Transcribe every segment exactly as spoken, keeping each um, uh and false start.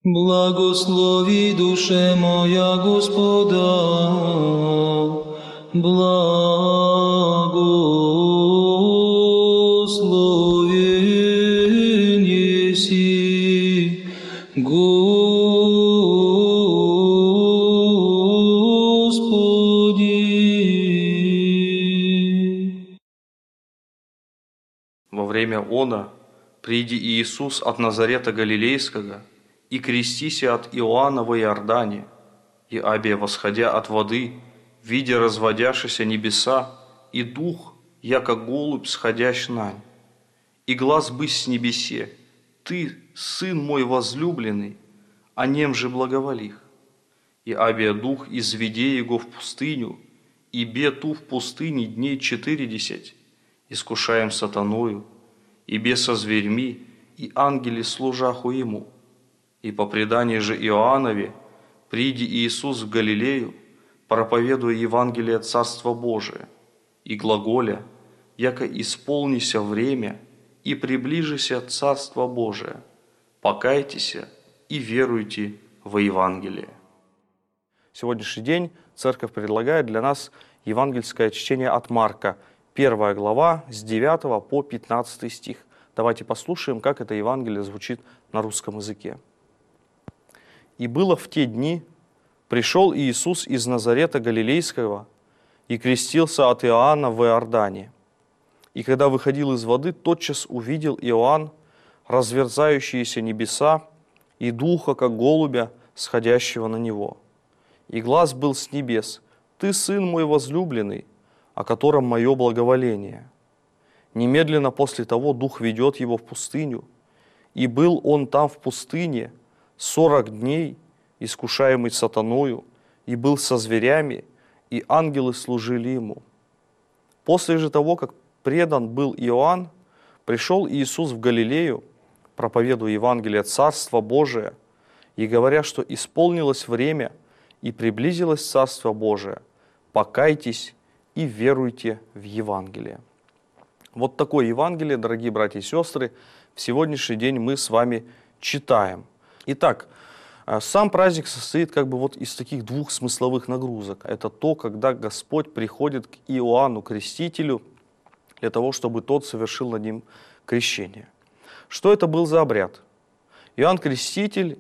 Благослови, душе моя, Господа, благословен еси, Господи. Во время она приди Иисус от Назарета Галилейского, и крестися от Иоанна во Иордане, и абе, восходя от воды, видя разводящиеся небеса, и дух, яко голубь, сходящ нань. И глас бысь с небесе: «Ты, Сын мой возлюбленный, о нем же благоволих». И абе дух изведе его в пустыню, и бе ту в пустыне дней четыредесять, искушаем сатаною, и бе со зверьми, и ангели служаху ему. И по преданию же Иоаннове, приди Иисус в Галилею, проповедуя Евангелие Царства Божия, и глаголя, яко исполнися время, и приближися Царство Божие, покайтесь и веруйте во Евангелие. Сегодняшний день Церковь предлагает для нас евангельское чтение от Марка, первая глава, с девятого по пятнадцатый стих. Давайте послушаем, как это Евангелие звучит на русском языке. «И было в те дни, пришел Иисус из Назарета Галилейского и крестился от Иоанна в Иордане. И когда выходил из воды, тотчас увидел Иоанн разверзающиеся небеса и духа, как голубя, сходящего на него. И глас был с небес: «Ты, Сын мой возлюбленный, о котором мое благоволение». Немедленно после того дух ведет его в пустыню, и был он там в пустыне сорок дней, искушаемый сатаною, и был со зверями, и ангелы служили ему. После же того, как предан был Иоанн, пришел Иисус в Галилею, проповедуя Евангелие Царства Божия, и говоря, что исполнилось время, и приблизилось Царство Божие, покайтесь и веруйте в Евангелие. Вот такое Евангелие, дорогие братья и сестры, в сегодняшний день мы с вами читаем. Итак, сам праздник состоит как бы вот из таких двух смысловых нагрузок. Это то, когда Господь приходит к Иоанну Крестителю для того, чтобы тот совершил над ним крещение. Что это был за обряд? Иоанн Креститель,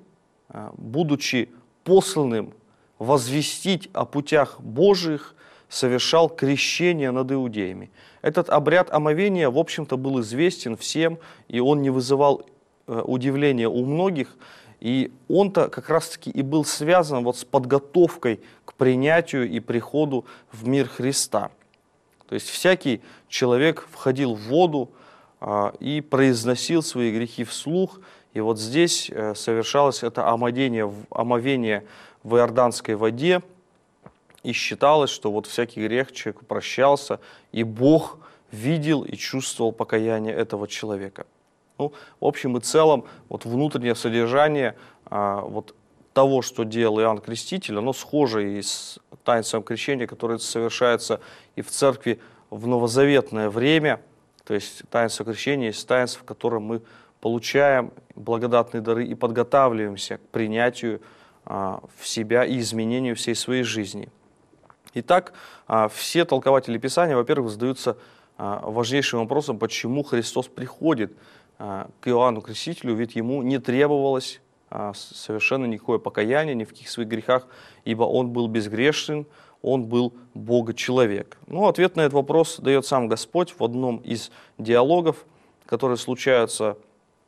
будучи посланным возвестить о путях Божьих, совершал крещение над иудеями. Этот обряд омовения, в общем-то, был известен всем, и он не вызывал удивления у многих, и он-то как раз-таки и был связан вот с подготовкой к принятию и приходу в мир Христа. То есть всякий человек входил в воду а, и произносил свои грехи вслух, и вот здесь а, совершалось это омовение, омовение в иорданской воде, и считалось, что вот всякий грех человеку прощался, и Бог видел и чувствовал покаяние этого человека. Ну, в общем и целом, вот внутреннее содержание а, вот того, что делал Иоанн Креститель, оно схоже и с таинством крещения, которое совершается и в церкви в новозаветное время. То есть таинство крещения есть таинство, в котором мы получаем благодатные дары и подготавливаемся к принятию а, в себя и изменению всей своей жизни. Итак, а, все толкователи Писания, во-первых, задаются а, важнейшим вопросом, почему Христос приходит к Иоанну Крестителю, ведь ему не требовалось а, совершенно никакое покаяние ни в каких своих грехах, ибо он был безгрешен, он был Бога-человек. Ну, ответ на этот вопрос дает сам Господь в одном из диалогов, которые случаются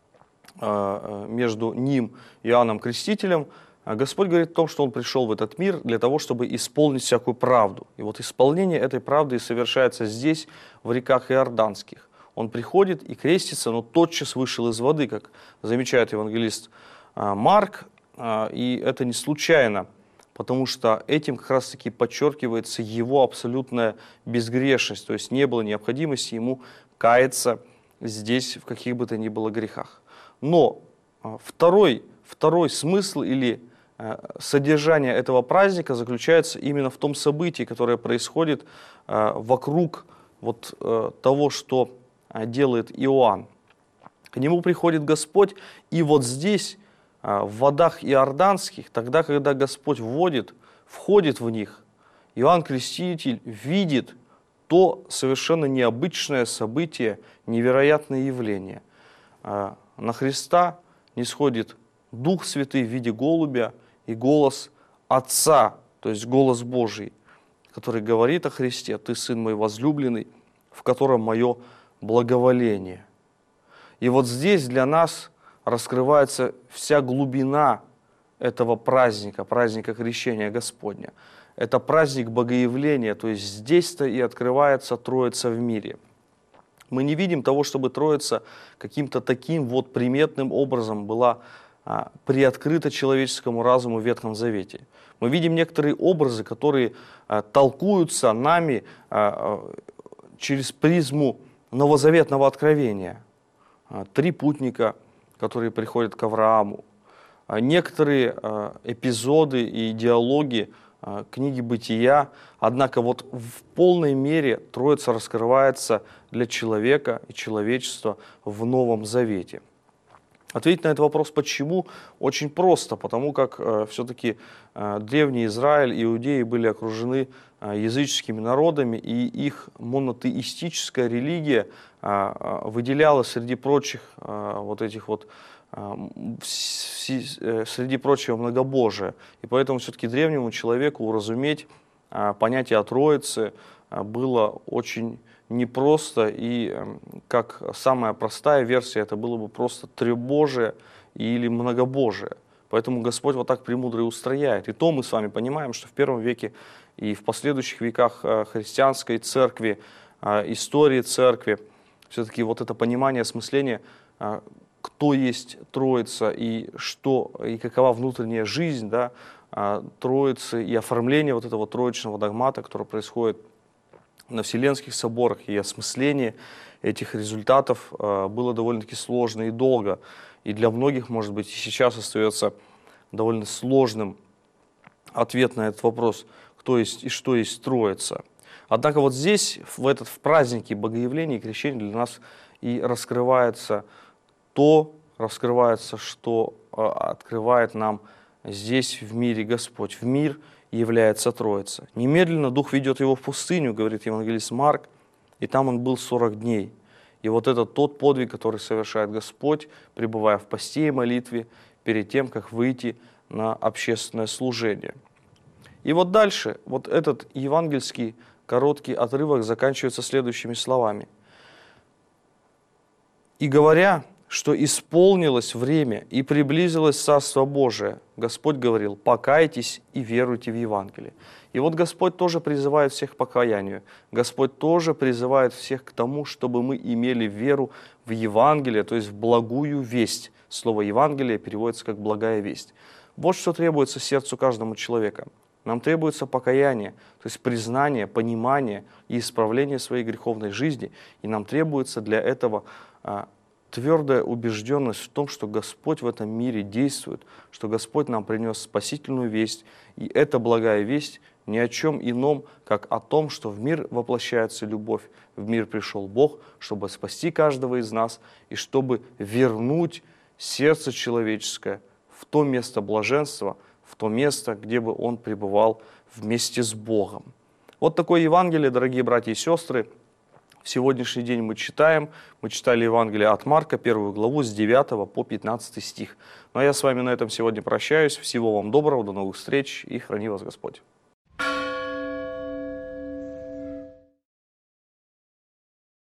а, между ним и Иоанном Крестителем. Господь говорит о том, что он пришел в этот мир для того, чтобы исполнить всякую правду. И вот исполнение этой правды совершается здесь, в реках Иорданских. Он приходит и крестится, но тотчас вышел из воды, как замечает евангелист Марк, и это не случайно, потому что этим как раз-таки подчеркивается его абсолютная безгрешность, то есть не было необходимости ему каяться здесь в каких бы то ни было грехах. Но второй, второй смысл или содержание этого праздника заключается именно в том событии, которое происходит вокруг вот того, что делает Иоанн. К нему приходит Господь, и вот здесь в водах иорданских, тогда, когда Господь вводит, входит в них, Иоанн Креститель видит то совершенно необычное событие, невероятное явление. На Христа нисходит Дух Святый в виде голубя и голос Отца, то есть голос Божий, который говорит о Христе: «Ты Сын мой возлюбленный, в котором мое благоволение». И вот здесь для нас раскрывается вся глубина этого праздника, праздника Крещения Господня. Это праздник Богоявления, то есть здесь-то и открывается Троица в мире. Мы не видим того, чтобы Троица каким-то таким вот приметным образом была а, приоткрыта человеческому разуму в Ветхом Завете. Мы видим некоторые образы, которые а, толкуются нами а, а, через призму новозаветного откровения. А, три путника, которые приходят к Аврааму. А, некоторые а, эпизоды и диалоги книги Бытия, однако вот в полной мере Троица раскрывается для человека и человечества в Новом Завете. Ответить на этот вопрос «почему?» очень просто, потому как э, все-таки э, древний Израиль, иудеи были окружены э, языческими народами, и их монотеистическая религия э, выделяла среди прочих э, вот этих вот среди прочего многобожия. И поэтому все-таки древнему человеку уразуметь понятие о Троице было очень непросто, и как самая простая версия, это было бы просто требожие или многобожие. Поэтому Господь вот так премудро и устрояет. И то мы с вами понимаем, что в первом веке и в последующих веках христианской церкви, истории церкви, все-таки вот это понимание, осмысление, кто есть Троица и что, и какова внутренняя жизнь, да, Троицы, и оформление вот этого троичного догмата, которое происходит на Вселенских соборах, и осмысление этих результатов было довольно-таки сложно и долго. И для многих, может быть, и сейчас остается довольно сложным ответ на этот вопрос, кто есть и что есть Троица. Однако вот здесь, в, этот, в празднике Богоявления и Крещения для нас и раскрывается то, раскрывается, что э, открывает нам здесь, в мире, Господь. В мир является Троица. Немедленно Дух ведет его в пустыню, говорит евангелист Марк, и там он был сорок дней. И вот это тот подвиг, который совершает Господь, пребывая в посте и молитве, перед тем, как выйти на общественное служение. И вот дальше, вот этот евангельский короткий отрывок заканчивается следующими словами. «И говоря, что исполнилось время и приблизилось Царство Божие, Господь говорил: покайтесь и веруйте в Евангелие». И вот Господь тоже призывает всех к покаянию. Господь тоже призывает всех к тому, чтобы мы имели веру в Евангелие, то есть в благую весть. Слово «Евангелие» переводится как «благая весть». Вот что требуется сердцу каждому человека. Нам требуется покаяние, то есть признание, понимание и исправление своей греховной жизни. И нам требуется для этого а, твердая убежденность в том, что Господь в этом мире действует, что Господь нам принес спасительную весть. И эта благая весть ни о чем ином, как о том, что в мир воплощается любовь, в мир пришел Бог, чтобы спасти каждого из нас и чтобы вернуть сердце человеческое в то место блаженства, в то место, где бы он пребывал вместе с Богом. Вот такое Евангелие, дорогие братья и сестры. В сегодняшний день мы читаем, мы читали Евангелие от Марка, первую главу, с девятого по пятнадцатый стих. Ну а я с вами на этом сегодня прощаюсь. Всего вам доброго, до новых встреч и храни вас Господь.